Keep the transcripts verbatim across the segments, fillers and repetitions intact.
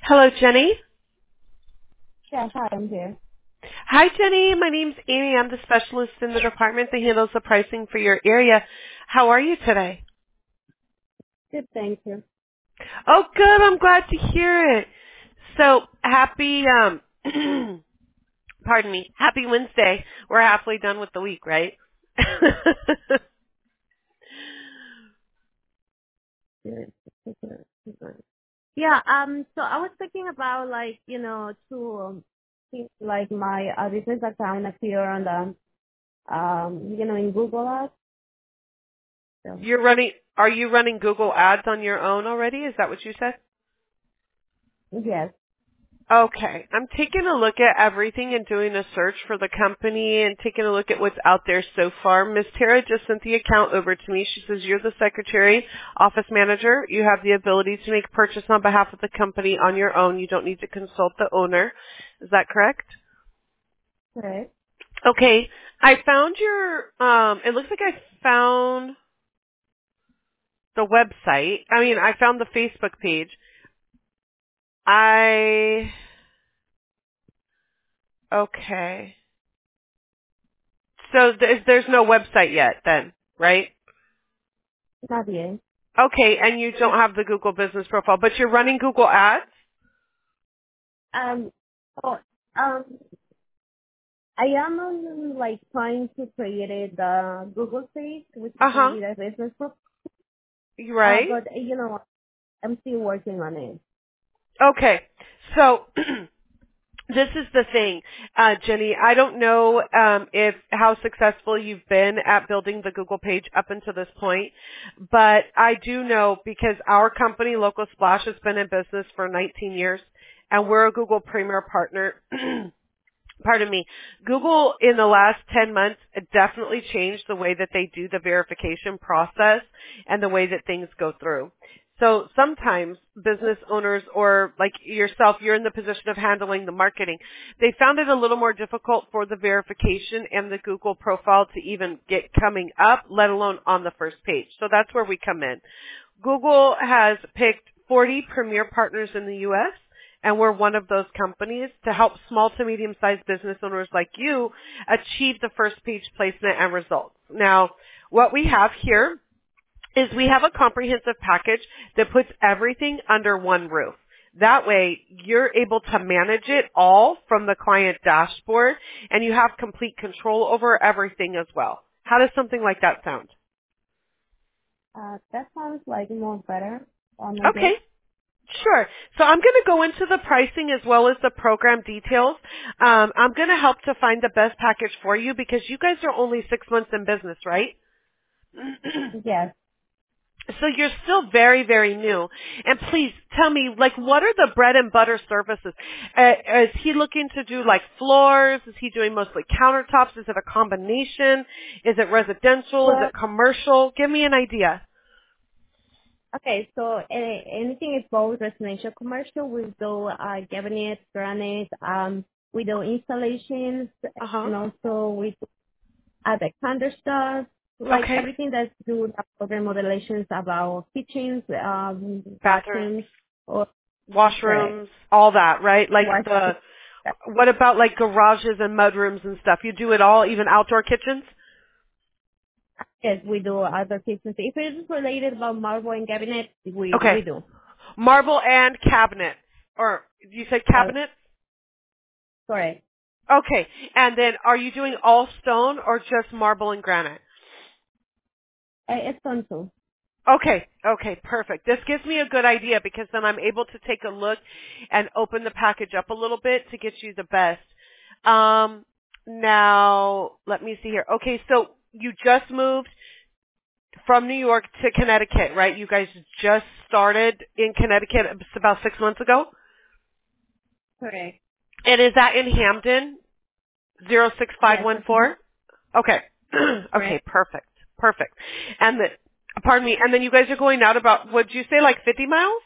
Hello, Jenny. Yes, hi, I'm here. Hi, Jenny. My name's Amy. I'm the specialist in the department that handles the pricing for your area. How are you today? Good, thank you. Oh, good. I'm glad to hear it. So, happy, um, pardon me, happy Wednesday. We're halfway done with the week, right? Good, good, good, good. Yeah, um, so I was thinking about like, you know, to um, keep like my uh, business account appear on the, um, you know, in Google Ads. So, You're running, are you running Google Ads on your own already? Is that what you said? yes, Okay. I'm taking a look at everything and doing a search for the company and taking a look at what's out there so far. Miss Tara just sent the account over to me. She says, you're the secretary, office manager. You have the ability to make purchase on behalf of the company on your own. You don't need to consult the owner. Is that correct? correct. Okay. I found your, um, it looks like I found the website. I mean, I found the Facebook page. I, okay. So there's, there's no website yet then, right? Not yet. Okay, and you don't have the Google business profile, but you're running Google Ads? Um, oh, um, I am um, like trying to create the Google page, which is going to Uh-huh. be the business book. Uh, Right? but you know, I'm still working on it. Okay. So this is the thing, uh, Jenny. I don't know um, if how successful you've been at building the Google page up until this point, but I do know because our company, Local Splash, has been in business for nineteen years, and we're a Google Premier partner. Pardon me, Google in the last ten months definitely changed the way that they do the verification process and the way that things go through. So sometimes business owners or like yourself, you're in the position of handling the marketing. They found it a little more difficult for the verification and the Google profile to even get coming up, let alone on the first page. So that's where we come in. Google has picked forty premier partners in the U S, and we're one of those companies to help small to medium-sized business owners like you achieve the first page placement and results. Now, what we have here is we have a comprehensive package that puts everything under one roof. That way, you're able to manage it all from the client dashboard, and you have complete control over everything as well. How does something like that sound? Uh, that sounds like more better on my Okay. day. Sure. So I'm going to go into the pricing as well as the program details. Um, I'm going to help to find the best package for you because you guys are only six months in business, right? Yes. So you're still very, very new. And please tell me, like, what are the bread and butter services? Uh, is he looking to do like floors? Is he doing mostly countertops? Is it a combination? Is it residential? Is Well, it commercial? Give me an idea. okay, so uh, anything is both residential commercial. We do uh, cabinets, granite, um, we do installations, Uh-huh. and also we do other kind of stuff, like Okay. everything that's do with remodelations about kitchens, um, Bathrooms. bathrooms, or correct, Washrooms, all that, right? Like wash. the, what about like garages and mudrooms and stuff? You do it all, even outdoor kitchens? Yes, we do other kitchens. If it is related about marble and cabinet, we Okay. we do. Marble and cabinets. Or, you said Uh, cabinets? correct. Okay. And then are you doing all stone or just marble and granite? Uh, it's fun too. Okay, okay, perfect. This gives me a good idea because then I'm able to take a look and open the package up a little bit to get you the best. Um, now, let me see here. Okay, so you just moved from New York to Connecticut, right? You guys just started in Connecticut about six months ago? Correct. And is that in Hamden, zero six five Yes, one that's four? Okay. Okay, correct. perfect. Perfect. And the, pardon me, and then you guys are going out about, would you say like fifty miles?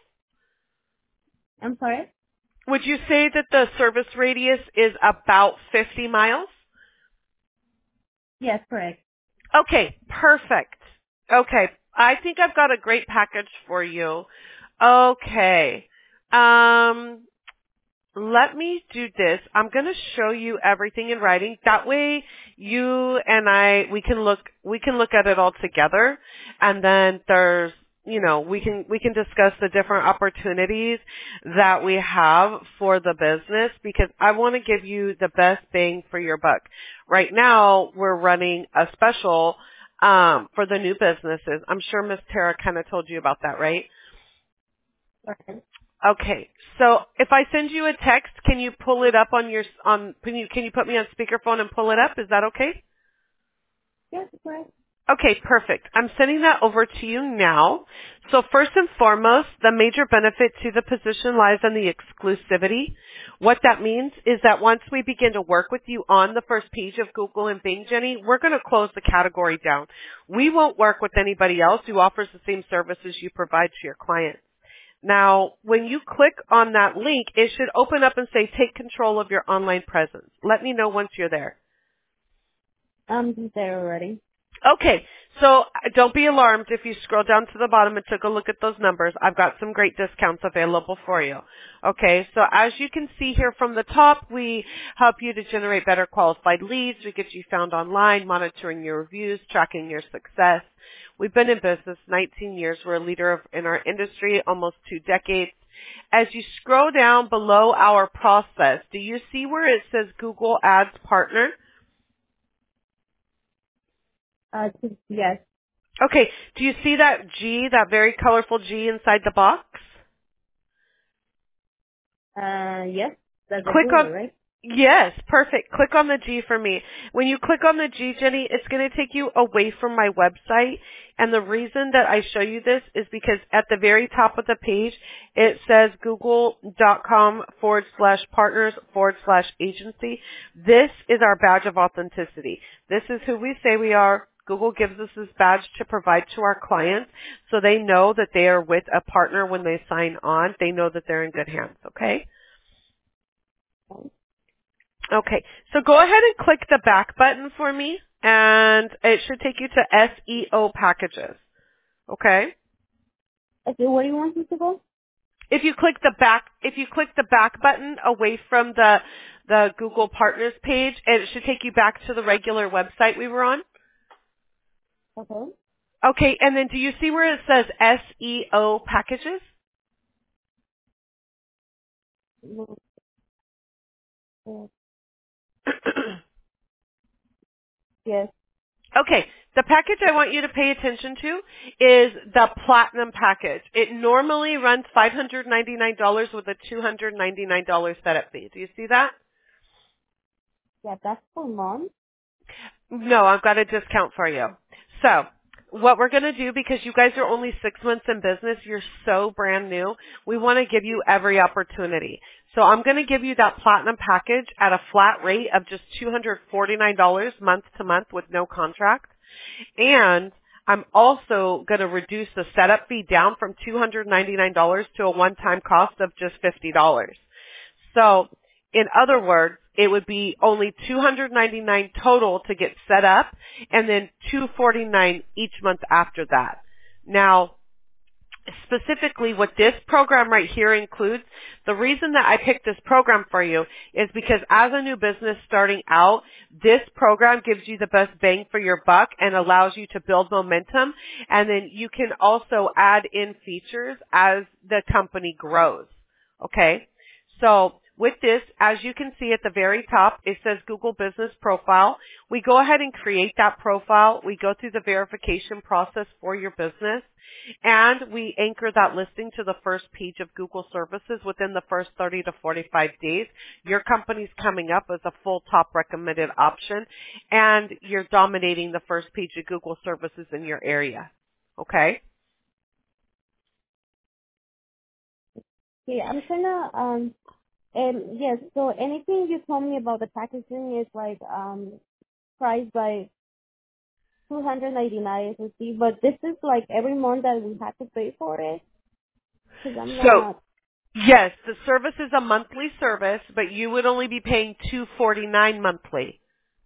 I'm sorry. Would you say that the service radius is about fifty miles? Yes, correct. Okay, perfect. Okay, I think I've got a great package for you. Okay. Um, let me do this. I'm going to show you everything in writing. That way you and I, we can look, we can look at it all together. And then there's, you know, we can, we can discuss the different opportunities that we have for the business because I want to give you the best bang for your buck. Right now we're running a special, um, for the new businesses. I'm sure Miss Tara kind of told you about that, right? Okay. Okay, so if I send you a text, can you pull it up on your on? Can you can you put me on speakerphone and pull it up? Is that okay? Yes, right. Okay, perfect. I'm sending that over to you now. So first and foremost, the major benefit to the position lies on the exclusivity. What that means is that once we begin to work with you on the first page of Google and Bing, Jenny, we're going to close the category down. We won't work with anybody else who offers the same services you provide to your clients. Now, when you click on that link, it should open up and say, take control of your online presence. Let me know once you're there. I'm there already. Okay, so uh, don't be alarmed if you scroll down to the bottom and take a look at those numbers. I've got some great discounts available for you. Okay, so as you can see here from the top, we help you to generate better qualified leads. We get you found online, monitoring your reviews, tracking your success. We've been in business nineteen years. We're a leader of, in our industry, almost two decades. As you scroll down below our process, do you see where it says Google Ads Partner? Uh, just, yes. Okay, do you see that G, that very colorful G inside the box? Uh, yes. That's the Click Google, on, right? yes, perfect. Click on the G for me. When you click on the G, Jenny, it's going to take you away from my website. And the reason that I show you this is because at the very top of the page, it says google.com forward slash partners forward slash agency. This is our badge of authenticity. This is who we say we are. Google gives us this badge to provide to our clients so they know that they are with a partner when they sign on. They know that they're in good hands, okay? Okay, so go ahead and click the back button for me, and it should take you to S E O packages, okay? Okay, where do you want me to go? If you click the back, if you click the back button away from the the Google Partners page, it should take you back to the regular website we were on. Okay. Okay, and then do you see where it says S E O packages? Mm, uh, Yes. Okay, the package I want you to pay attention to is the Platinum package. It normally runs five hundred ninety-nine dollars with a two hundred ninety-nine dollars setup fee. Do you see that? Yeah, that's for mom. No, I've got a discount for you. So, what we're going to do, because you guys are only six months in business, you're so brand new, we want to give you every opportunity. So I'm going to give you that Platinum package at a flat rate of just two hundred forty-nine dollars month to month with no contract. And I'm also going to reduce the setup fee down from two hundred ninety-nine dollars to a one-time cost of just fifty dollars. So, in other words, it would be only two hundred ninety-nine dollars total to get set up and then two hundred forty-nine dollars each month after that. Now, specifically what this program right here includes, the reason that I picked this program for you is because as a new business starting out, this program gives you the best bang for your buck and allows you to build momentum, and then you can also add in features as the company grows. Okay? So with this, as you can see at the very top, it says Google Business Profile. We go ahead and create that profile. We go through the verification process for your business, and we anchor that listing to the first page of Google services within the first thirty to forty-five days. Your company's coming up as a full top recommended option, and you're dominating the first page of Google services in your area. Okay? Yeah, I'm gonna um and yes, so anything you told me about the packaging is like um priced by two hundred ninety nine fifty, but this is like every month that we have to pay for it because I'm So not. yes, the service is a monthly service, but you would only be paying two hundred forty-nine dollars monthly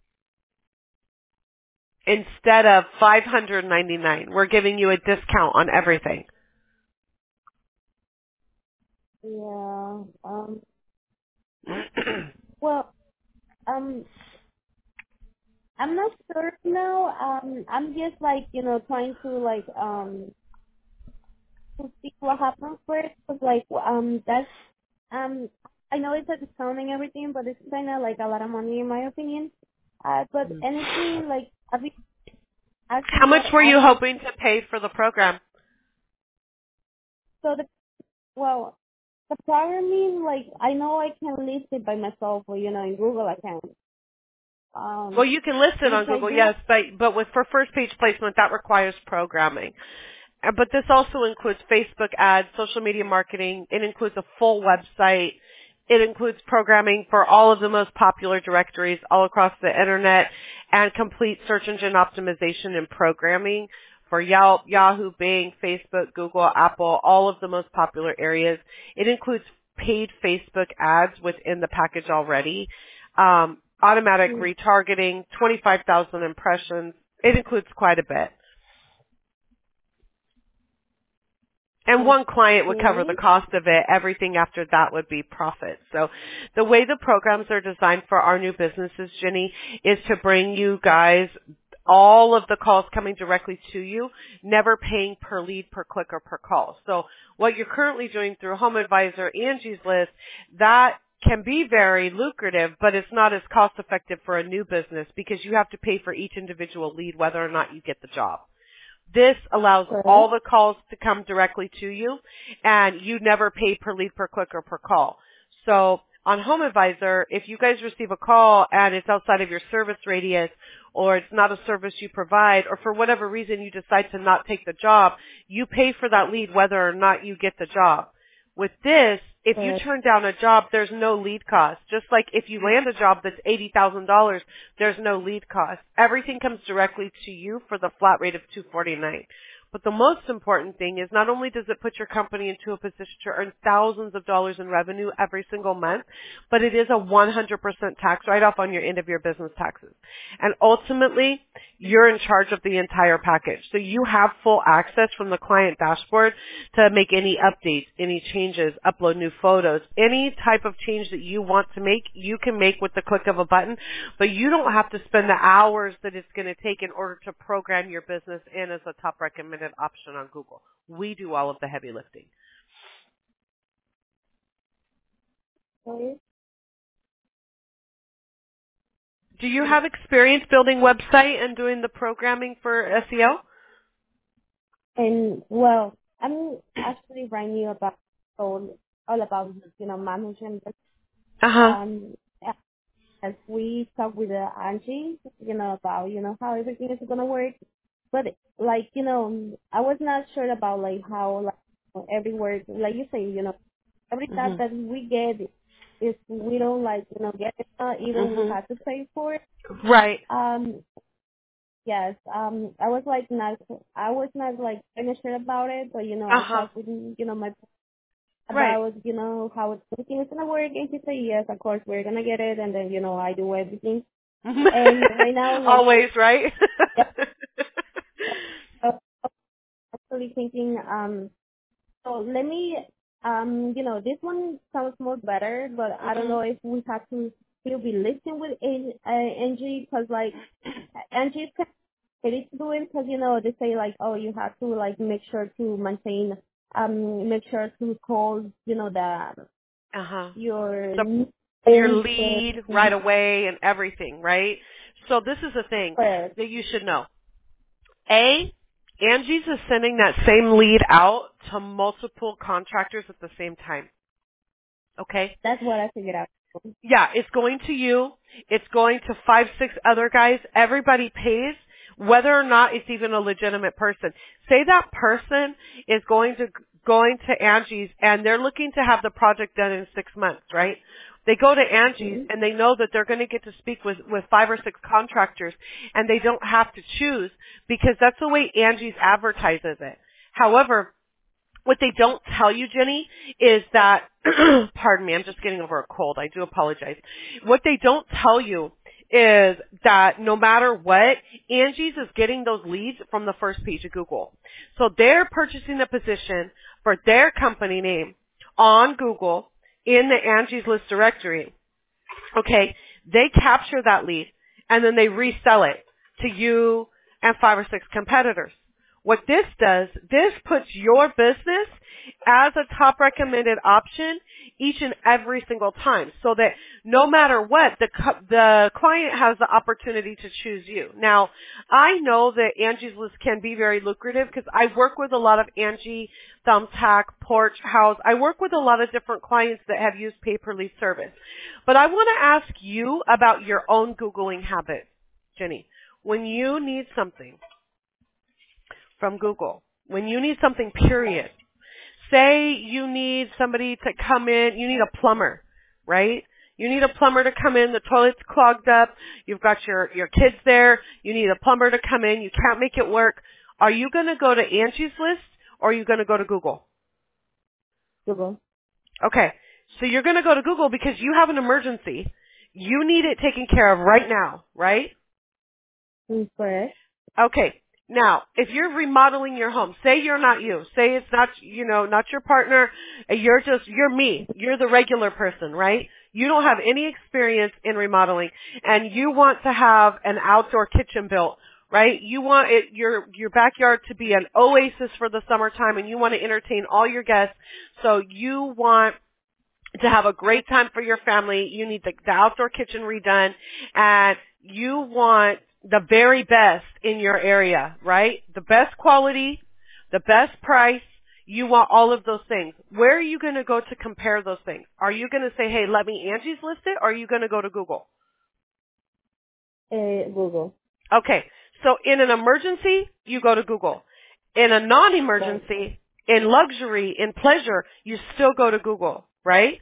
instead of five hundred ninety-nine dollars. We're giving you a discount on everything. Yeah. Um. Well, um, I'm not sure now. Um, I'm just like you know trying to like um to see what happens first. Cause like um that's um I know it's a discount and everything, but it's kind of like a lot of money in my opinion. Uh, but anything like I mean, How actually much what were I you was hoping to pay for the program? so the well the problem is like I know I can list it by myself or you know in Google account. Well, Um, you can list it which on I Google, do. yes, but but with for first page placement, that requires programming. Uh, But this also includes Facebook ads, social media marketing. It includes a full website. It includes programming for all of the most popular directories all across the internet and complete search engine optimization and programming for Yelp, Yahoo, Bing, Facebook, Google, Apple, all of the most popular areas. It includes paid Facebook ads within the package already. Um, automatic Mm, retargeting, twenty-five thousand impressions. It includes quite a bit. And one client would cover the okay. cost of it. Everything after that would be profit. So the way the programs are designed for our new businesses, Jenny, is to bring you guys all of the calls coming directly to you, never paying per lead, per click, or per call. So what you're currently doing through Home Advisor, Angie's List, that can be very lucrative, but it's not as cost effective for a new business because you have to pay for each individual lead whether or not you get the job. This allows all Correct. the calls to come directly to you, and you never pay per lead, per click, or per call. So on Home Advisor, if you guys receive a call and it's outside of your service radius, or it's not a service you provide, or for whatever reason you decide to not take the job, you pay for that lead whether or not you get the job. With this, if you Correct. turn down a job, there's no lead cost. Just like if you land a job that's eighty thousand dollars, there's no lead cost. Everything comes directly to you for the flat rate of two hundred forty-nine dollars. But the most important thing is not only does it put your company into a position to earn thousands of dollars in revenue every single month, but it is a one hundred percent tax write-off on your end of your business taxes. And ultimately, you're in charge of the entire package. So you have full access from the client dashboard to make any updates, any changes, upload new photos, any type of change that you want to make, you can make with the click of a button, but you don't have to spend the hours that it's going to take in order to program your business in as a top recommended option on Google. We do all of the heavy lifting. Okay. Do you have experience building website and doing the programming for S E O? And well, I'm actually writing you about all, all about you know management. Uh-huh. Um, as we talk with uh, Angie, you know about you know how everything is gonna work. But like you know, I was not sure about like how like every word, like you say, you know, every task Mhm. that we get is we don't like you know get it, uh, even we Mhm. have to pay for it. Right. Um, yes. Um, I was like not, I was not like kind of sure about it, but you know, I Uh-huh. talked with you know my Right. about you know how everything is gonna work, and she said yes, of course we're gonna get it, and then you know I do everything. And right now, like, Always, right? yeah, uh, actually thinking, um, so let me, um, you know, this one sounds more better, but I don't Mhm. know if we have to still be listening with An- uh, Angie, because like Angie's kind of ready to do it, because you know they say like, oh, you have to like make sure to maintain, um, make sure to call, you know, the Uh-huh. your The your names, lead uh, right away and everything, right? So this is the thing first. that you should know. A, Angie's is sending that same lead out to multiple contractors at the same time. Okay? That's what I figured out. Yeah, it's going to you. It's going to five, six other guys. Everybody pays whether or not it's even a legitimate person. Say that person is going to going to Angie's and they're looking to have the project done in six months, right? They go to Angie's Mhm. and they know that they're going to get to speak with, with five or six contractors and they don't have to choose because that's the way Angie's advertises it. However, what they don't tell you, Jenny, is that, pardon me, I'm just getting over a cold. I do apologize. What they don't tell you is that no matter what, Angie's is getting those leads from the first page of Google. So they're purchasing the position for their company name on Google in the Angie's List directory. Okay, they capture that lead and then they resell it to you and five or six competitors. What this does, this puts your business as a top recommended option each and every single time, so that no matter what, the the client has the opportunity to choose you. Now, I know that Angie's List can be very lucrative because I work with a lot of Angie, Thumbtack, Porch House. I work with a lot of different clients that have used pay-per-lead service. But I want to ask you about your own Googling habits, Jenny. When you need something from Google, when you need something, period. Say you need somebody to come in, you need a plumber, right? You need a plumber to come in, the toilet's clogged up, you've got your, your kids there, you need a plumber to come in, you can't make it work. Are you going to go to Angie's List or are you going to go to Google? Google. Okay, so you're going to go to Google because you have an emergency. You need it taken care of right now, right? Correct. Okay. Now, if you're remodeling your home, say you're not you, say it's not, you know, not your partner, you're just, you're me, you're the regular person, right? You don't have any experience in remodeling and you want to have an outdoor kitchen built, right? You want it, your, your backyard to be an oasis for the summertime and you want to entertain all your guests. So you want to have a great time for your family. You need the, the outdoor kitchen redone and you want the very best in your area, right? The best quality, the best price. You want all of those things. Where are you going to go to compare those things? Are you going to say, hey, let me Angie's List it, or are you going to go to Google? Uh, Google. Okay. So in an emergency, you go to Google. In a non-emergency, in luxury, in pleasure, you still go to Google, right?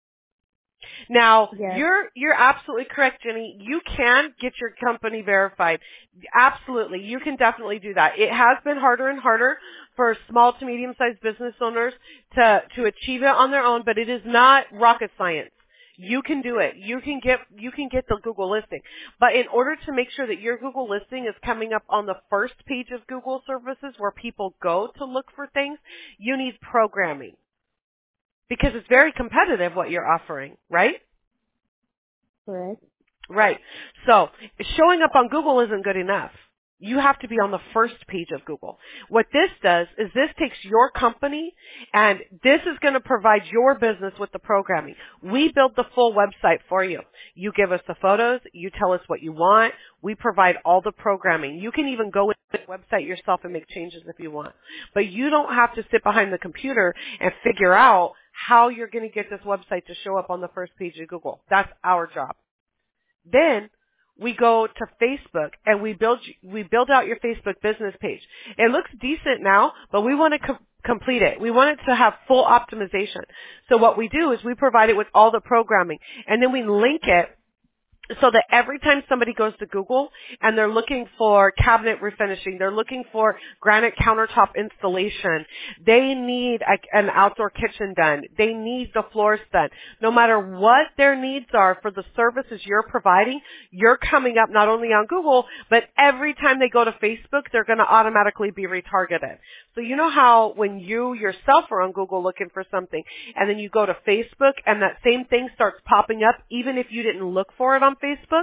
Now, yes. you're you're absolutely correct, Jenny. You can get your company verified. Absolutely. You can definitely do that. It has been harder and harder for small to medium-sized business owners to, to achieve it on their own, but it is not rocket science. You can do it. You can get you can get the Google listing. But in order to make sure that your Google listing is coming up on the first page of Google services where people go to look for things, you need programming. Because it's very competitive what you're offering, right? Correct. Right. So showing up on Google isn't good enough. You have to be on the first page of Google. What this does is this takes your company and this is going to provide your business with the programming. We build the full website for you. You give us the photos. You tell us what you want. We provide all the programming. You can even go with the website yourself and make changes if you want. But you don't have to sit behind the computer and figure out how you're going to get this website to show up on the first page of Google. That's our job. Then we go to Facebook and we build we build out your Facebook business page. It looks decent now, but we want to com- complete it. We want it to have full optimization. So what we do is we provide it with all the programming, and then we link it so that every time somebody goes to Google and they're looking for cabinet refinishing, they're looking for granite countertop installation, they need a, an outdoor kitchen done, they need the floors done. No matter what their needs are for the services you're providing, you're coming up not only on Google, but every time they go to Facebook, they're going to automatically be retargeted. So you know how when you yourself are on Google looking for something and then you go to Facebook and that same thing starts popping up even if you didn't look for it on Facebook?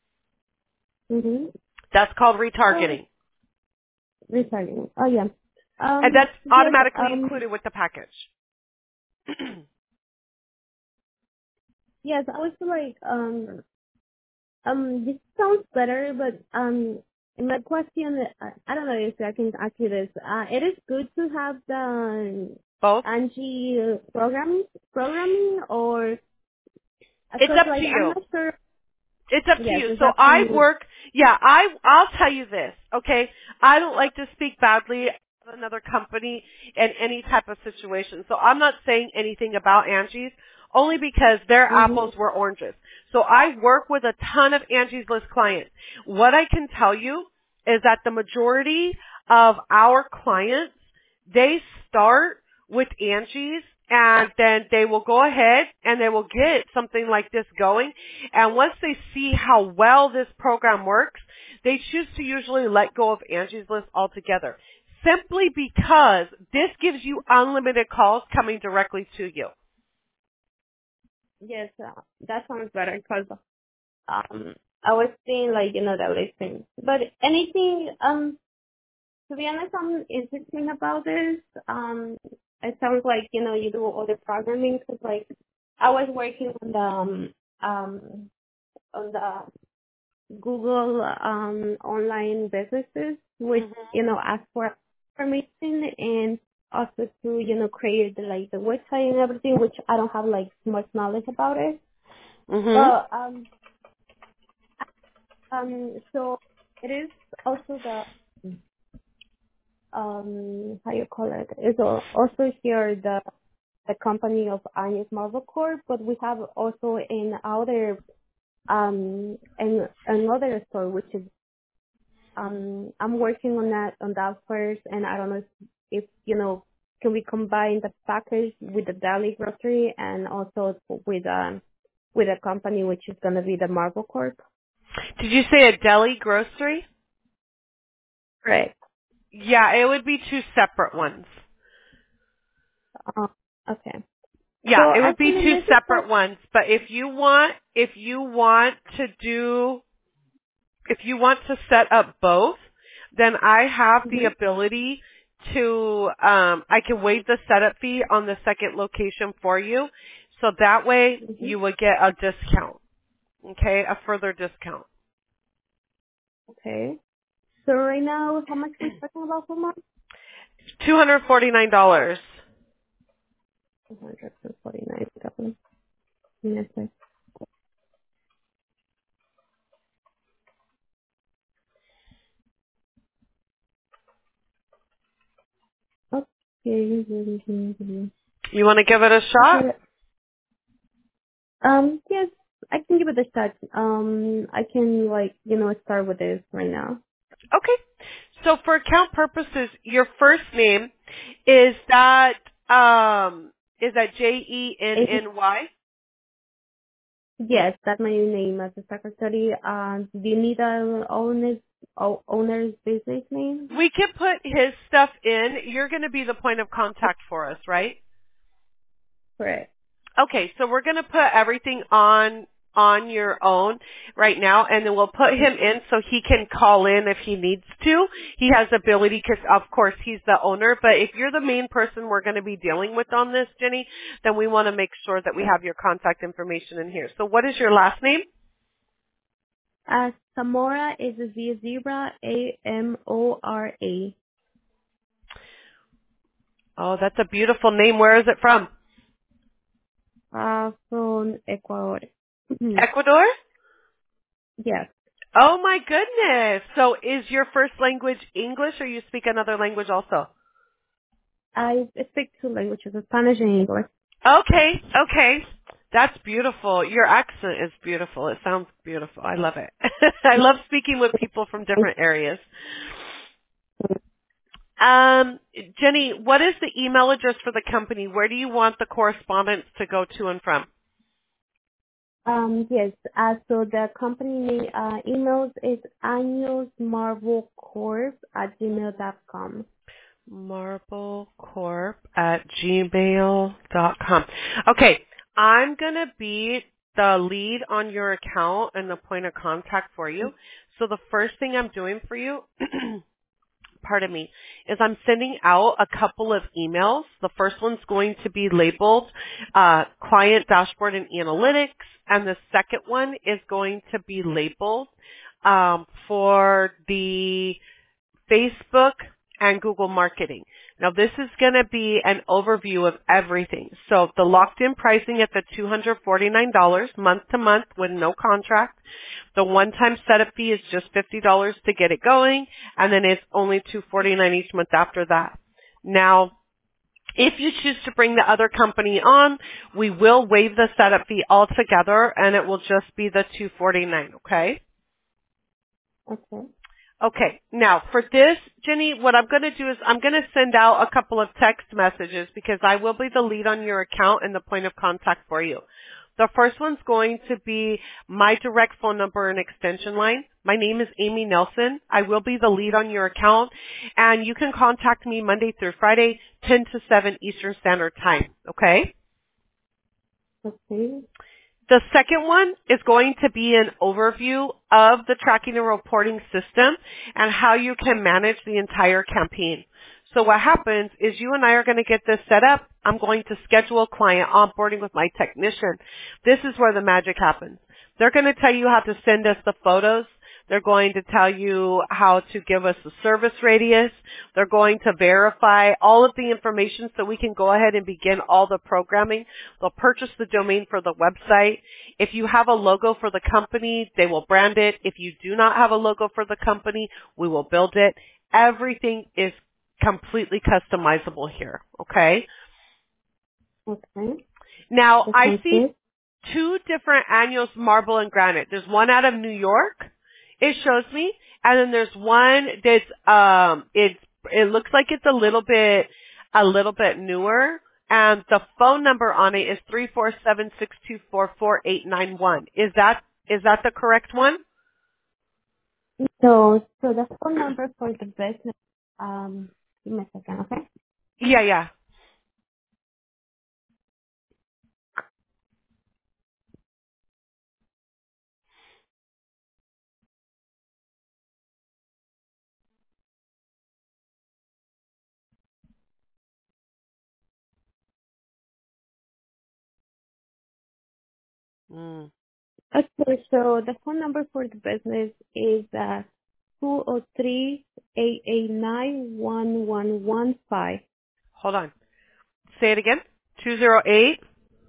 Mm-hmm. That's called retargeting. Oh, retargeting. Oh, yeah. Um, And that's yes, automatically um, included with the package. yes, I was like, um, um, this sounds better, but um, my question, I, I don't know if I can ask you this. Uh, it is good to have the Both? Angie programming, programming, or It's because up like to I'm you. not sure. It's up to Yes, you. it's So up to I you. work, yeah, I, I'll tell you this, okay? I don't like to speak badly of another company in any type of situation. So I'm not saying anything about Angie's only because their Mm-hmm. apples were oranges. So I work with a ton of Angie's List clients. What I can tell you is that the majority of our clients, they start with Angie's and then they will go ahead and they will get something like this going. And once they see how well this program works, they choose to usually let go of Angie's List altogether. Simply because this gives you unlimited calls coming directly to you. yes, uh, that sounds better because um, I was seeing like you know the listings, but anything um to be honest, I'm interested about this. Um, it sounds like you know you do all the programming because like I was working on the um, um on the Google um online businesses, which Mhm. you know ask for information and also to you know create the, like the website and everything, which I don't have like much knowledge about it. Mhm. But um um so it is also the um how you call it is al- also here the the company of Agnes Marble Corp, but we have also in other um in another store which is um I'm working on that on that first, and I don't know if, if you know can we combine the package with the daily grocery and also with um with a company which is gonna be the Marble Corp. Did you say a deli grocery? Right. Yeah, it would be two separate ones. Uh, okay. So Yeah, it I would be think two let's just start. separate ones. But if you want, if you want to do, if you want to set up both, then I have the Mhm. ability to, um, I can waive the setup fee on the second location for you. So that way Mhm. you would get a discount. Okay, a further discount. Okay. So right now, how much we talking about per month? two hundred forty-nine dollars. Two hundred and forty-nine dollars. Yes, sir. Okay. You want to give it a shot? Okay. Um. Yes, I can give it a shot. Um. I can like you know start with this right now. Okay. So for account purposes, your first name is that um is that J E N It, N Y? yes, that's my name as a secretary. Um. Do you need a owner's o- owner's business name? We can put his stuff in. You're going to be the point of contact for us, right? Correct. Okay, so we're going to put everything on on your own right now, and then we'll put him in so he can call in if he needs to. He has ability because, of course, he's the owner. But if you're the main person we're going to be dealing with on this, Jenny, then we want to make sure that we have your contact information in here. So what is your last name? Uh, Samora is a Z zebra, A M O R A. Oh, that's a beautiful name. Where is it from? Uh, from Ecuador. Ecuador? Yes, Oh my goodness. So is your first language English or you speak another language also? I speak two languages, Spanish and English. Okay, okay. That's beautiful. Your accent is beautiful. It sounds beautiful. I love it. I love speaking with people from different areas. Um, Jenny, what is the email address for the company? Where do you want the correspondence to go to and from? Um, yes, uh, so the company uh, emails is annualsmarvelcorp at gmail dot com. Marblecorp at gmail dot com. Okay, I'm going to be the lead on your account and the point of contact for you. So the first thing I'm doing for you, pardon me, is I'm sending out a couple of emails. The first one's going to be labeled uh, Client Dashboard and Analytics, and the second one is going to be labeled um, for the Facebook and Google Marketing. Now this is going to be an overview of everything. So the locked in pricing at the two hundred forty-nine dollars month to month with no contract. The one-time setup fee is just fifty dollars to get it going, and then it's only two hundred forty-nine dollars each month after that. Now, if you choose to bring the other company on, we will waive the setup fee altogether, and it will just be the two hundred forty-nine dollars, okay? Okay. Okay, now for this, Jenny, what I'm going to do is I'm going to send out a couple of text messages because I will be the lead on your account and the point of contact for you. The first one's going to be my direct phone number and extension line. My name is Amy Nelson. I will be the lead on your account, and you can contact me Monday through Friday, ten to seven Eastern Standard Time, okay? Okay. The second one is going to be an overview of the tracking and reporting system and how you can manage the entire campaign. So what happens is you and I are going to get this set up. I'm going to schedule client onboarding with my technician. This is where the magic happens. They're going to tell you how to send us the photos. They're going to tell you how to give us the service radius. They're going to verify all of the information so we can go ahead and begin all the programming. They'll purchase the domain for the website. If you have a logo for the company, they will brand it. If you do not have a logo for the company, we will build it. Everything is completely customizable here, okay? Okay. Now, That I sounds see good. two different annuals, marble and granite. There's one out of New York, it shows me, and then there's one that's um it's it looks like it's a little bit a little bit newer, and the phone number on it is three four seven, six two four, four eight nine one. Is that is that the correct one? So, so the phone number for the business, um, give me a second, okay? Yeah, yeah. Mm. Okay, so the phone number for the business is uh, two zero three, eight eight nine, one one one five. Hold on. Say it again. Two zero eight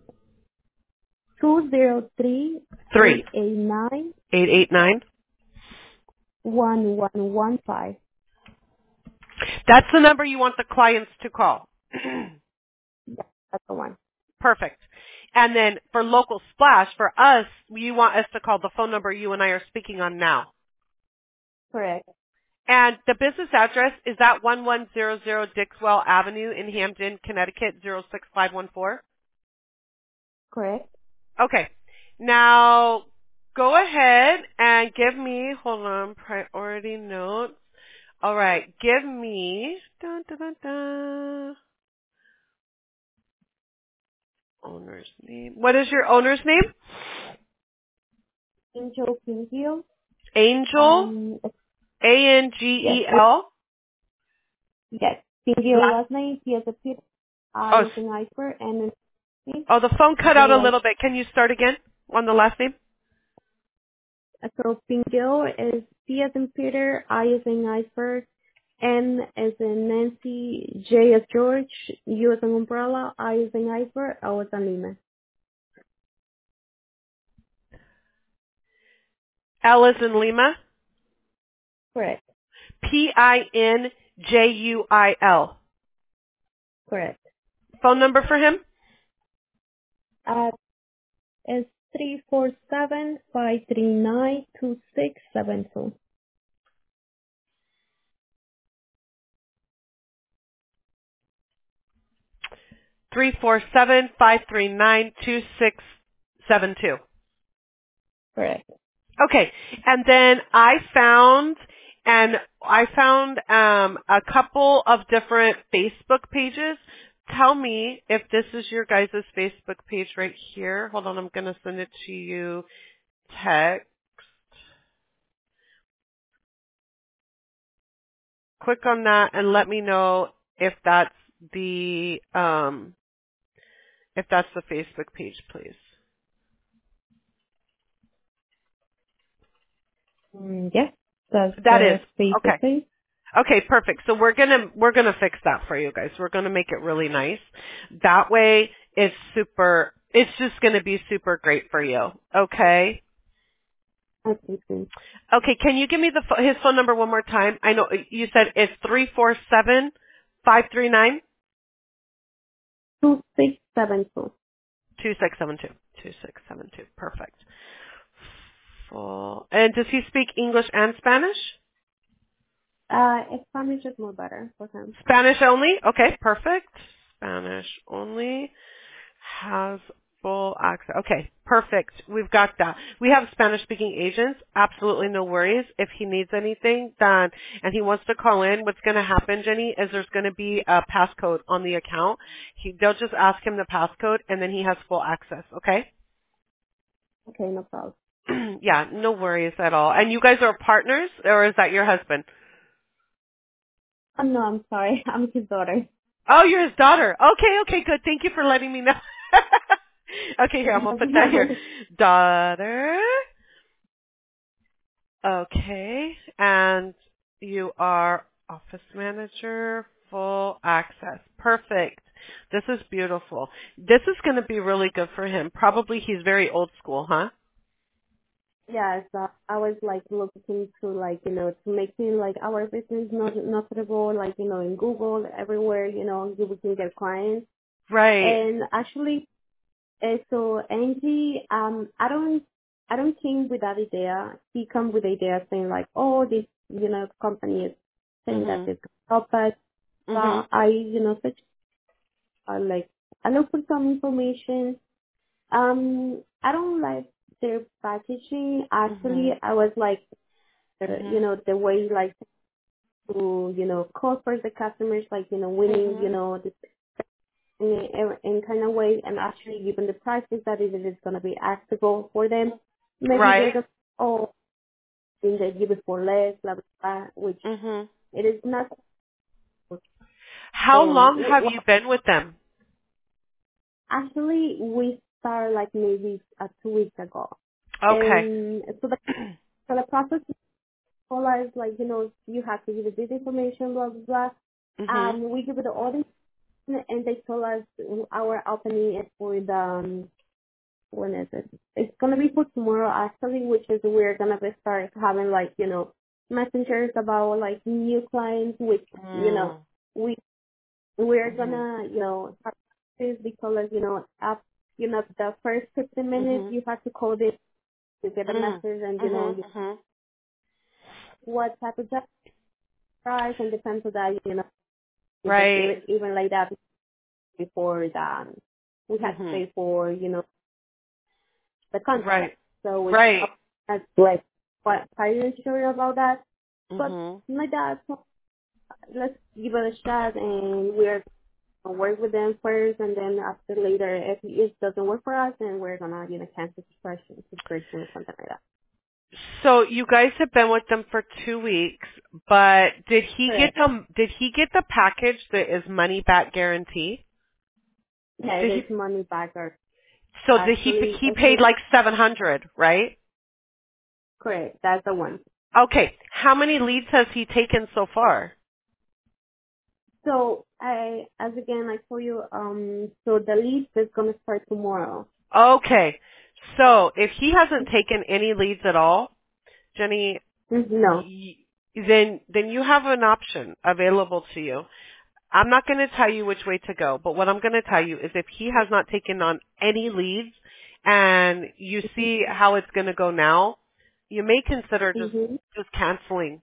two zero three, three eight eight nine, eight eight nine. one one one five. That's the number you want the clients to call. Yeah, that's the one. Perfect. And then for local splash, for us, you want us to call the phone number you and I are speaking on now. Correct. And the business address is at one one zero zero Dixwell Avenue in Hamden, Connecticut, zero six five one four. Correct. Okay. Now, go ahead and give me, hold on, priority notes. All right. Give me, dun, dun, dun, dun, owner's name. What is your owner's name? Angel Pingil. Angel, Um, A N G yes, E it, L. yes. Pingil Last, last name, P as a Peter, I oh, as an iceberg, and then oh, the phone cut out a J as, little bit. Can you start again on the last name? so Pingil is P as in Peter, I as in iceberg, N as in Nancy, J as George, U as in umbrella, I as in iceberg, O as in Lima. L is in Lima. Correct. P I N J U I L. Correct. Phone number for him? Uh, is three four seven, five three nine, two six seven two. Three four seven five three nine two six seven two. Correct. Okay, and then I found and I found um, a couple of different Facebook pages. Tell me if this is your guys' Facebook page right here. Hold on, I'm going to send it to you text. Click on that and let me know if that's the um, if that's the Facebook page, please. Mm, yes, that's That is the Facebook okay. page. Okay, perfect. So we're gonna we're gonna fix that for you guys. We're gonna make it really nice. That way, it's super. It's just gonna be super great for you. Okay. Okay, good. Okay. Can you give me the pho- his phone number one more time? I know you said it's three four seven five three nine two six seven two. two six seven two two six seven two. Perfect. Full. And does he speak English and Spanish? Uh, Spanish is more better for him. Spanish only? Okay, perfect. Spanish only. Has full access. Okay, perfect. We've got that. We have Spanish speaking agents. Absolutely no worries. If he needs anything, then, and he wants to call in, what's going to happen, Jenny, is there's going to be a passcode on the account. He, they'll just ask him the passcode and then he has full access. Okay? Okay, no problem. Yeah, no worries at all. And you guys are partners, or is that your husband? Oh, no, I'm sorry. I'm his daughter. Oh, you're his daughter. Okay, okay, good. Thank you for letting me know. Okay, here, I'm going to put that here. Daughter. Okay. And you are office manager, full access. Perfect. This is beautiful. This is going to be really good for him. Probably he's very old school, huh? Yeah, so I was like looking to like, you know, to making like our business not notable, like, you know, in Google, everywhere, you know, we can get clients. Right. And actually, uh, so Angie, um, I don't, I don't came with that idea. He come with the idea saying like, oh, this, you know, company is saying that Mhm. this could help us. Mhm. But I, you know, such, uh, like, I look for some information. Um, I don't like their packaging. Actually, Mhm. I was like, uh, you Mhm. know, the way like to, you know, call for the customers, like, you know, winning, you Mhm. know, this in, in kind of way, and actually given the prices that it is going to be acceptable for them, maybe they're Right. going to, oh, in they give it for less, blah, blah, blah, which Mhm. it is not. How And long we, have well, you been with them? actually, we started like maybe uh, two weeks ago. Okay. And so the, so the process told us, like, you know, you have to give us this information, blah, blah, blah. Mhm. Um, we give it the audience, and they told us our opening is for the, um, when is it? It's going to be for tomorrow, actually, which is we're going to start having, like, you know, messengers about, like, new clients, which, you know, Mm. we, we're going Mhm. to, you know, have this because, you know, up, you know, the first fifteen minutes, Mhm. you have to call this to get a Mm. message and, you know, Mhm. Mhm. what type of job price and depends on that, you know, because even, Right. even like that before that, we had to Mhm. pay for, you know, the contract. Right. So which Right. that's like quite quite sure about that. But Mhm. my dad, so let's give it a shot and we're gonna work with them first and then after later if it doesn't work for us then we're gonna, you know, cancel subscription subscription or something like that. So you guys have been with them for two weeks, but did he get Correct. them? Did he get the package that is money back guarantee? Yeah, it Did is he? money back or So did he? actually He if you paid like seven hundred, right? correct, that's the one. Okay. How many leads has he taken so far? So I, as again, I told you, um, so the lease is gonna start tomorrow. Okay. So if he hasn't taken any leads at all, Jenny, Mhm. No. y- then then you have an option available to you. I'm not going to tell you which way to go, but what I'm going to tell you is if he has not taken on any leads and you see how it's going to go now, you may consider just Mm-hmm. just canceling.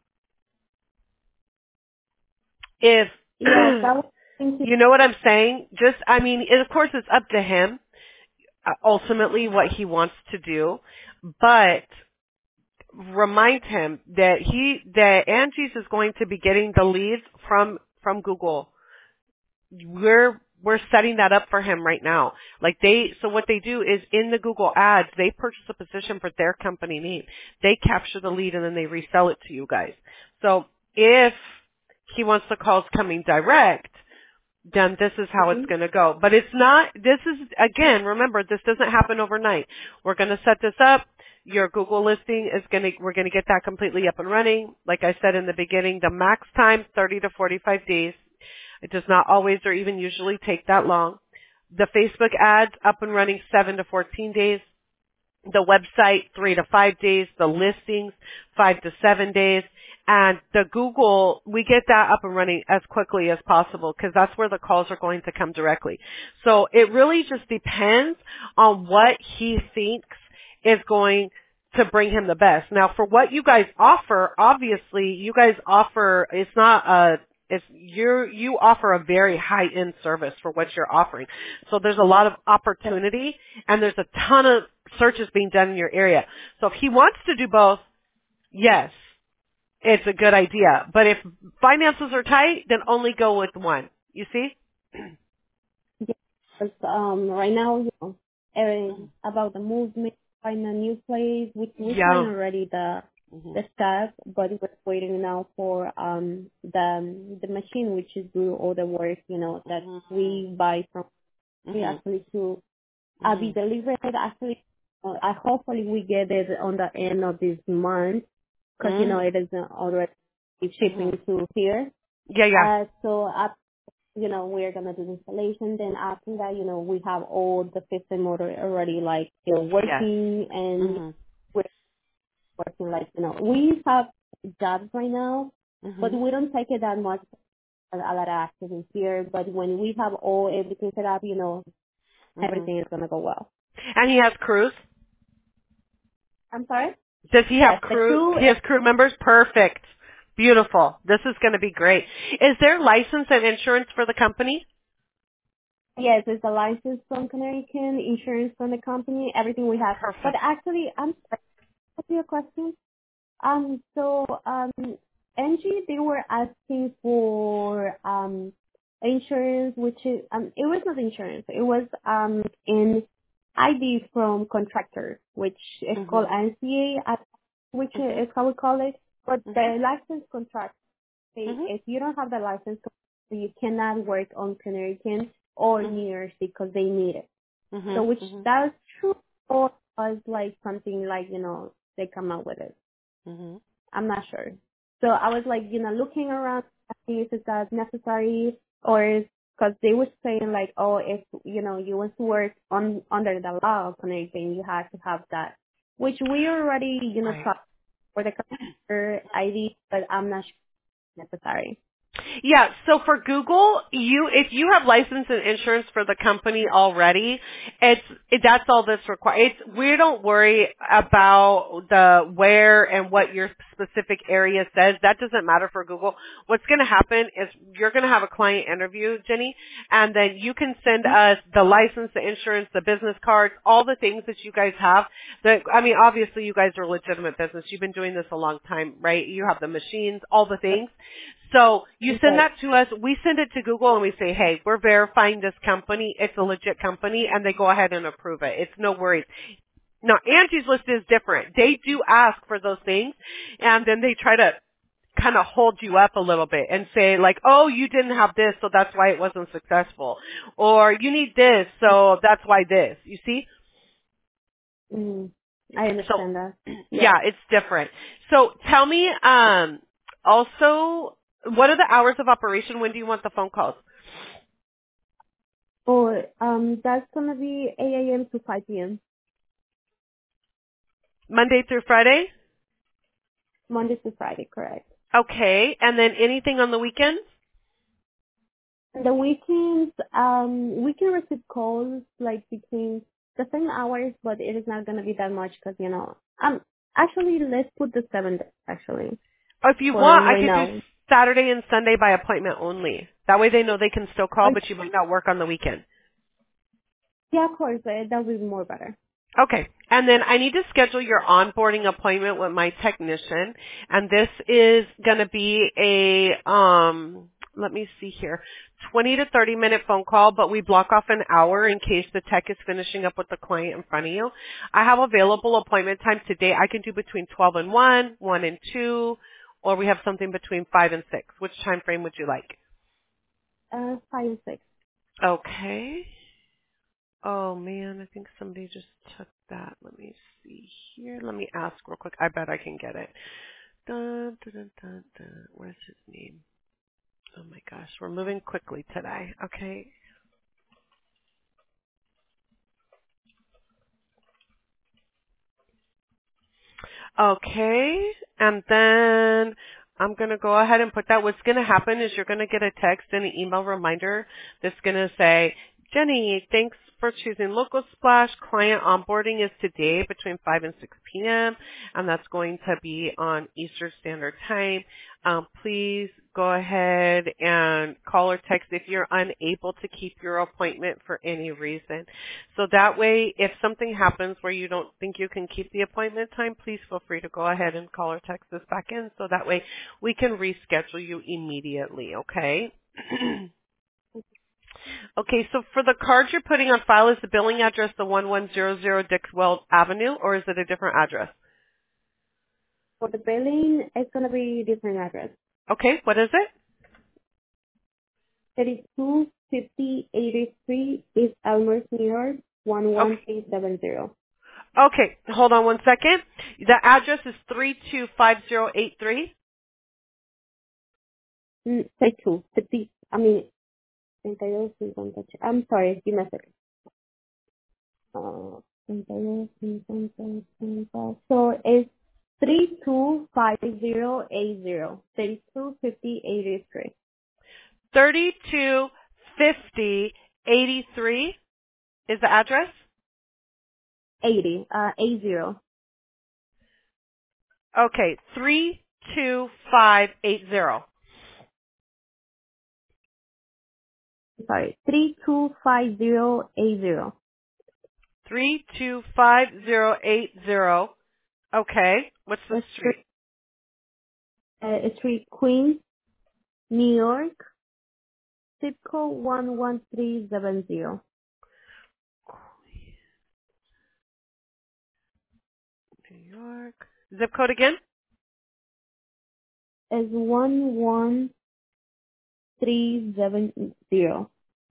If Yes, I was thinking. you know what I'm saying, just I mean, it, of course it's up to him uh, ultimately what he wants to do, but remind him that he that Angie's is going to be getting the leads from from Google. We're we're setting that up for him right now. Like they so what they do is in the Google ads, they purchase a position for their company name. They capture the lead and then they resell it to you guys. So if he wants the calls coming direct, then this is how it's Mm-hmm. going to go. But it's not, this is, again, remember, this doesn't happen overnight. We're going to set this up. Your Google listing is going to, we're going to get that completely up and running. Like I said in the beginning, the max time, thirty to forty-five days. It does not always or even usually take that long. The Facebook ads up and running seven to fourteen days. The website, three to five days. The listings, five to seven days. And the Google, we get that up and running as quickly as possible because that's where the calls are going to come directly. So it really just depends on what he thinks is going to bring him the best. Now for what you guys offer, obviously you guys offer, it's not a, it's, you're, you offer a very high end service for what you're offering. So there's a lot of opportunity and there's a ton of searches being done in your area. So if he wants to do both, yes, it's a good idea. But if finances are tight, then only go with one. You see? Yes, um, right now, you know, everything about the movement, find a new place. We we Yeah. signed already the Mhm. the stuff, but we're waiting now for um the the machine which is do all the work, you know, that Mhm. we buy from we Mhm. actually to uh, be Mhm. delivered. Actually, uh, I hopefully we get it on the end of this month because you know Mhm. it is already shipping Mhm. to here. Yeah, yeah. Uh, so up, you know, we're gonna do the installation. Then after that, you know, we have all the system motor already like you know Yes. working and Mhm. we're working like you know we have jobs right now, but Mhm. we don't take it that much. A lot of activities here, but when we have all everything set up, you know, Mhm. everything is gonna go well. And he has crews? I'm sorry. Does he have Yes, the crew? crew. He has crew members? Perfect. Beautiful. This is going to be great. Is there license and insurance for the company? Yes, it's a license from Connecticut, insurance from the company, everything we have. But Perfect. actually, I'm sorry, what's your question? Um, so um, Angie, they were asking for um insurance, which is um, it was not insurance, it was um in I D from contractors, which is called Mhm. N C A, uh, which Mhm. is how we call it. But Mhm. the license contract, say Mhm. if you don't have the license, you cannot work on Connecticut or Mhm. New York because they need it. So Mhm. which Mhm. that's true or was like something like, you know, they come up with it. Mhm. I'm not sure. So I was like, you know, looking around, asking if that's necessary or because they were saying like, oh, if, you know, you want to work on under the law of Connecticut, you have to have that, which we already, you know, Right. tried for the customer I D, but I'm not sure it's necessary. Yeah, so for Google, you if you have license and insurance for the company already, it's it, that's all that's required. It's, we don't worry about the where and what your specific area says. That doesn't matter for Google. What's going to happen is you're going to have a client interview, Jenny, and then you can send us the license, the insurance, the business cards, all the things that you guys have. That I mean, obviously you guys are a legitimate business. You've been doing this a long time, right? You have the machines, all the things. So you send Okay. that to us. We send it to Google and we say, hey, we're verifying this company. It's a legit company, and they go ahead and approve it. It's no worries. Now, Angie's List is different. They do ask for those things, and then they try to kind of hold you up a little bit and say like, oh, you didn't have this, so that's why it wasn't successful. Or you need this, so that's why this. You see? Mm, I So, understand that. Yeah. yeah, it's different. So tell me, um, also, what are the hours of operation? When do you want the phone calls? Or um, that's gonna be eight a m to five p m Monday through Friday? Monday to Friday, correct. Okay. And then anything on the weekends? And the weekends, um, we can receive calls like between the same hours, but it is not gonna be that much because you know, um, actually, let's put the seven days actually Or if you for want, I right could do now. Saturday and Sunday by appointment only. That way they know they can still call, Oh, but you might not work on the weekend. yeah, of course, uh, that would be more better. Okay. And then I need to schedule your onboarding appointment with my technician. And this is going to be a, um, let me see here, twenty to thirty minute phone call, but we block off an hour in case the tech is finishing up with the client in front of you. I have available appointment time today. I can do between twelve and one, one and two, or we have something between five and six. Which time frame would you like? Uh, five and six. Okay. Oh man, I think somebody just took that. Let me see here. Let me ask real quick. I bet I can get it. Dun, dun, dun, dun, dun. Where's his name? Oh my gosh, we're moving quickly today. Okay. Okay. And then I'm going to go ahead and put that. What's going to happen is you're going to get a text and an email reminder that's going to say, Jenny, thanks for choosing Local Splash. Client onboarding is today between five and six p.m. and that's going to be on Eastern Standard Time. Um, please go ahead and call or text if you're unable to keep your appointment for any reason. So that way, if something happens where you don't think you can keep the appointment time, please feel free to go ahead and call or text us back in so that way we can reschedule you immediately, okay? Okay, so for the card you're putting on file, is the billing address the one one zero zero Dixwell Avenue, or is it a different address? For the billing, it's gonna be different address. Okay, what is it? thirty-two fifty eighty-three East Elmhurst, New York, one one Okay, three seven zero. okay, hold on one second. The address is three two five zero eight three. Mm, thirty-two fifty. I mean, thirty-two fifty. I'm sorry, give me a second. Uh, thirty-two fifty. So it's three two five zero eight zero. thirty-two fifty eighty-three. thirty-two fifty eighty-three is the address? eighty. Uh, eight zero. Okay, three two five eight zero. Sorry, three two five zero eight zero. three two five zero eight zero. Okay, what's the It's street, street? uh, it's street Queens, New York, zip code one one three seven zero. New York. Zip code again? It's one one three seven zero.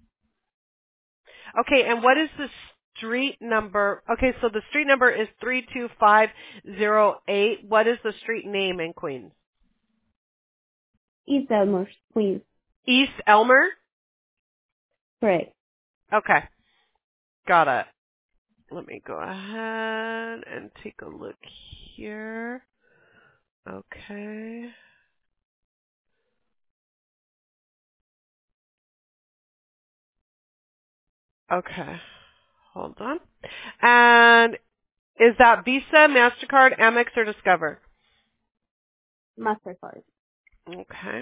Okay, and what is the street number? Okay, so the street number is three two five zero eight. What is the street name in Queens? East Elmhurst, Queens. East Elmer? Correct. Okay, got it. Let me go ahead and take a look here. Okay. Okay. Hold on. And is that Visa, MasterCard, Amex, or Discover? MasterCard. Okay.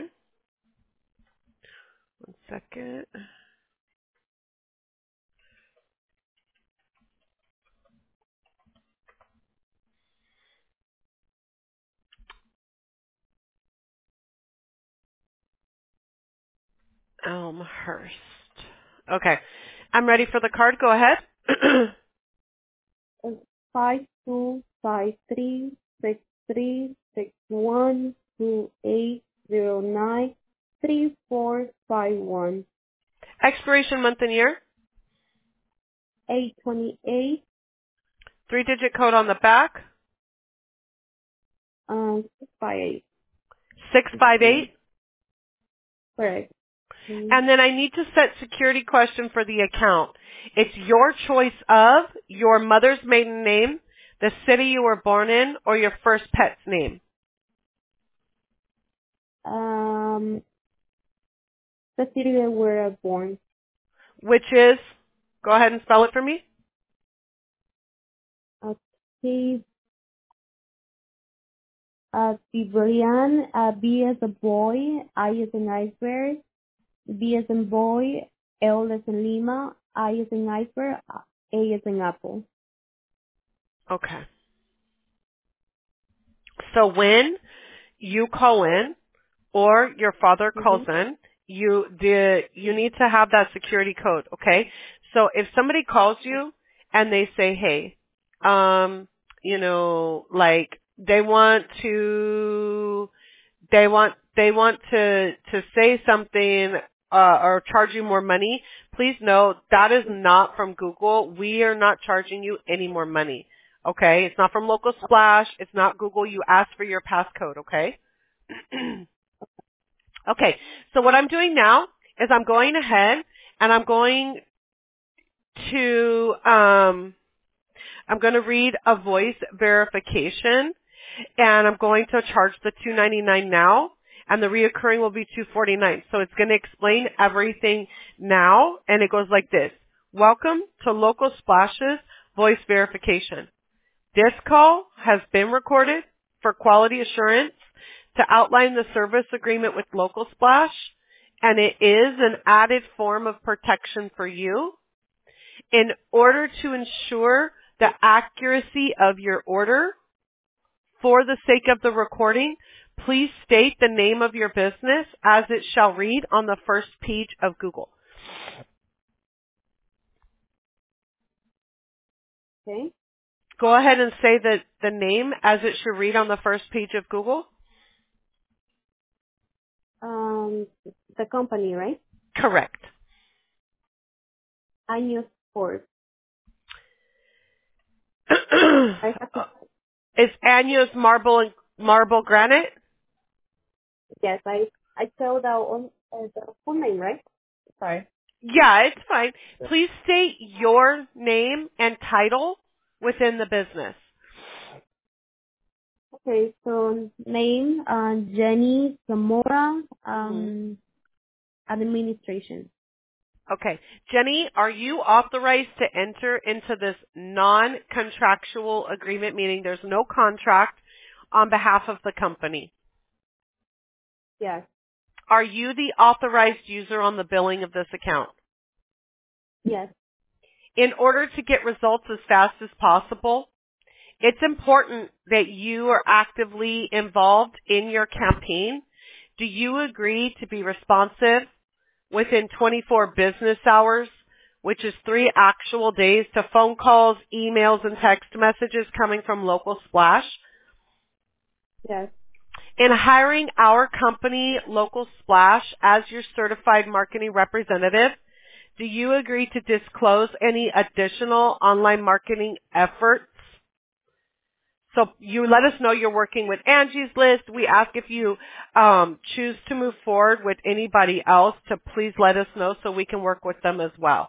One second. Elmhurst. Okay. I'm ready for the card. Go ahead. It's five two five three six three six one two eight zero nine three four five one. Expiration month and year. Eight twenty eight. Three-digit code on the back. Um, five eight. six five eight. Correct. Mm, And then I need to set security question for the account. It's your choice of your mother's maiden name, the city you were born in, or your first pet's name, Um, the city where we were born. which is, go ahead and spell it for me. Okay. Uh, Bibrian, uh, B as a boy, I as an iceberg, B as in boy, L as in Lima, I as in iceberg, A as in apple. Okay. So when you call in or your father calls Mm-hmm. in, you the you need to have that security code, okay? So if somebody calls you and they say, "Hey, um, you know, like they want to they want they want to to say something uh, or charge you more money," please know that is not from Google. We are not charging you any more money. Okay? It's not from Local Splash. It's not Google. You ask for your passcode, okay? Okay. So what I'm doing now is I'm going ahead and I'm going to um I'm going to read a voice verification, and I'm going to charge the two ninety-nine now, and the reoccurring will be two forty-nine. So it's going to explain everything now, and it goes like this. Welcome to Local Splash's voice verification. This call has been recorded for quality assurance to outline the service agreement with Local Splash, and it is an added form of protection for you. In order to ensure the accuracy of your order, for the sake of the recording, please state the name of your business as it shall read on the first page of Google. Okay. Go ahead and say the, the name as it should read on the first page of Google. Um, the company, right? Correct. Años Sports. I have to, Is Años marble and marble granite? yes, I, I spelled out on uh, the full name, right? Sorry. Yeah, it's fine. Please state your name and title within the business. Okay, so name, uh, Jenny Zamora, hmm um, administration. Okay. Jenny, are you authorized to enter into this non-contractual agreement, meaning there's no contract on behalf of the company? Yes, Are you the authorized user on the billing of this account? yes, In order to get results as fast as possible, it's important that you are actively involved in your campaign. Do you agree to be responsive within twenty-four business hours, which is three actual days, to phone calls, emails, and text messages coming from Local Splash? yes, In hiring our company, Local Splash, as your certified marketing representative, do you agree to disclose any additional online marketing efforts? So you let us know you're working with Angie's List. We ask if you um, choose to move forward with anybody else to please let us know so we can work with them as well.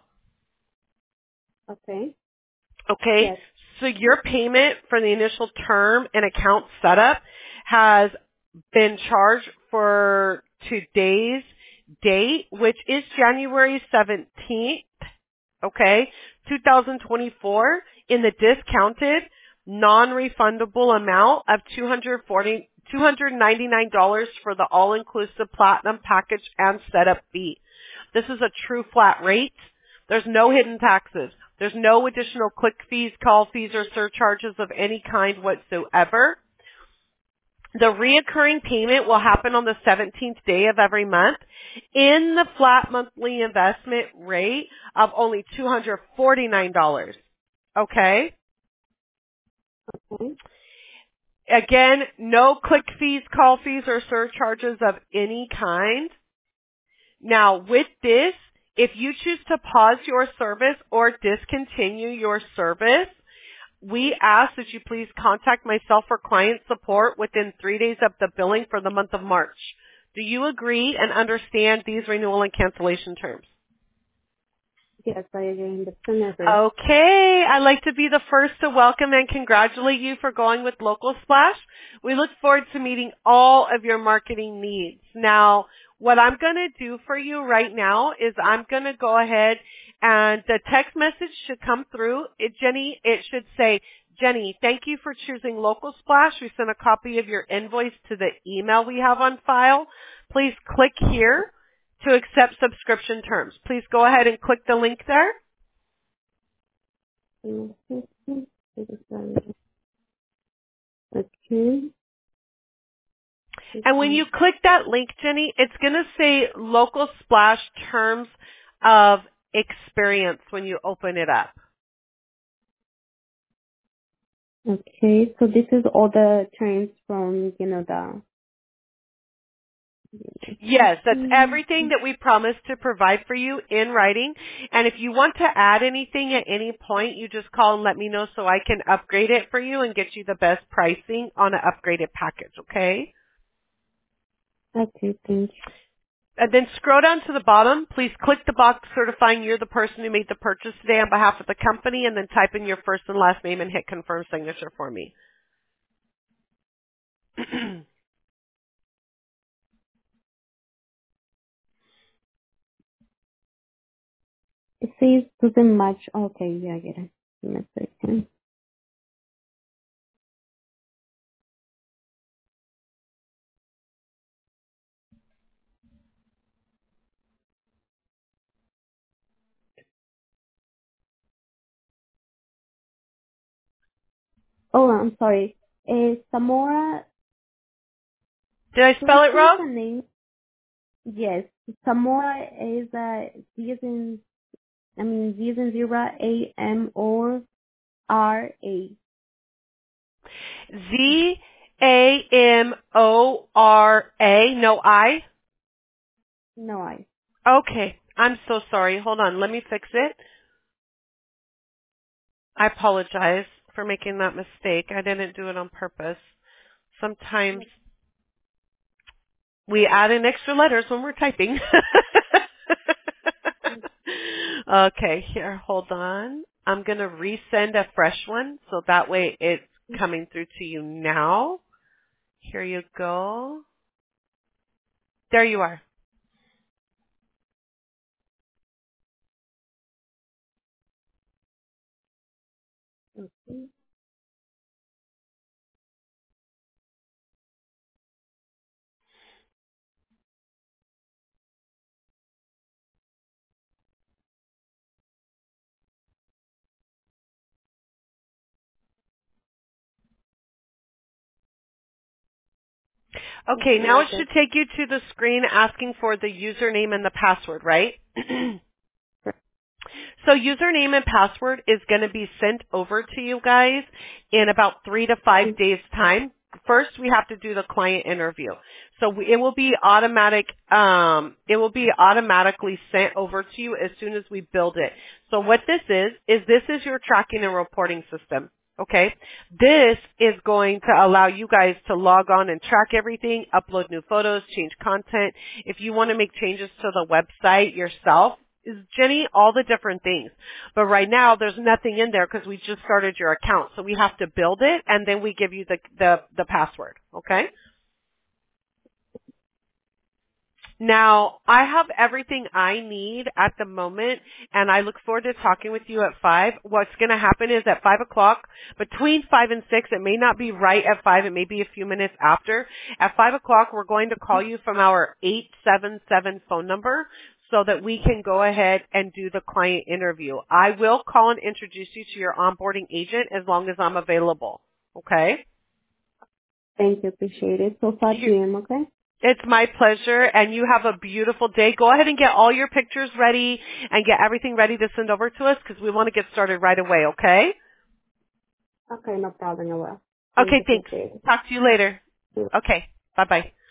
okay, Okay? yes, So your payment for the initial term and account setup has been charged for today's date, which is January seventeenth, okay, two thousand twenty-four, in the discounted non-refundable amount of two hundred forty, two hundred ninety-nine dollars for the all-inclusive platinum package and setup fee. This is a true flat rate. There's no hidden taxes. There's no additional click fees, call fees, or surcharges of any kind whatsoever. The reoccurring payment will happen on the seventeenth day of every month in the flat monthly investment rate of only two hundred forty-nine dollars. Okay? okay, Again, no click fees, call fees, or surcharges of any kind. Now, with this, if you choose to pause your service or discontinue your service, we ask that you please contact myself or client support within three days of the billing for the month of March. Do you agree and understand these renewal and cancellation terms? yes, I agree. Definitely. Okay, I'd like to be the first to welcome and congratulate you for going with Local Splash. We look forward to meeting all of your marketing needs. Now, what I'm going to do for you right now is I'm going to go ahead and the text message should come through. It, Jenny, it should say, Jenny, thank you for choosing Local Splash. We sent a copy of your invoice to the email we have on file. Please click here to accept subscription terms. Please go ahead and click the link there. Okay. And when you click that link, Jenny, it's going to say Local Splash Terms of Experience when you open it up. Okay, so this is all the terms from, you know, the... Yes, that's everything that we promised to provide for you in writing. And if you want to add anything at any point, you just call and let me know so I can upgrade it for you and get you the best pricing on an upgraded package, okay? Okay, thank you. And then scroll down to the bottom. Please click the box certifying you're the person who made the purchase today on behalf of the company, and then type in your first and last name and hit confirm signature for me. It says doesn't match. Okay, yeah, I get it. Give me a second. Oh, I'm sorry. Uh, Samora, Did I could you spell it change wrong? the name? Yes. Samora is uh, Z as in, I mean, Z as in zebra, A M O R A. Z A M O R A, no I? No I. Okay. I'm so sorry. Hold on. Let me fix it. I apologize for making that mistake. I didn't do it on purpose. Sometimes we add in extra letters when we're typing. Okay, here, hold on. I'm going to resend a fresh one so that way it's coming through to you now. Here you go. There you are. Okay. Okay, Okay, now I it got should take you to the screen asking for the username and the password, right? So username and password is going to be sent over to you guys in about three to five it. days time. First, we have to do the client interview. So we, it will be automatic, um, it will be automatically sent over to you as soon as we build it. So what this is, is this is your tracking and reporting system. Okay. This is going to allow you guys to log on and track everything, upload new photos, change content. If you want to make changes to the website yourself, is Jenny, all the different things. But right now there's nothing in there because we just started your account. So we have to build it and then we give you the, the, the password. Okay? Now, I have everything I need at the moment, and I look forward to talking with you at five. What's going to happen is at five o'clock, between five and six, it may not be right at five, it may be a few minutes after. At five o'clock, we're going to call you from our eight seven seven phone number so that we can go ahead and do the client interview. I will call and introduce you to your onboarding agent as long as I'm available. Okay? Thank you. Appreciate it. So five You, p.m. Okay. It's my pleasure, and you have a beautiful day. Go ahead and get all your pictures ready and get everything ready to send over to us because we want to get started right away, okay? Okay. No problem. I will. Thank Okay, you. thanks. Appreciate Talk to you later. it. Okay, bye-bye.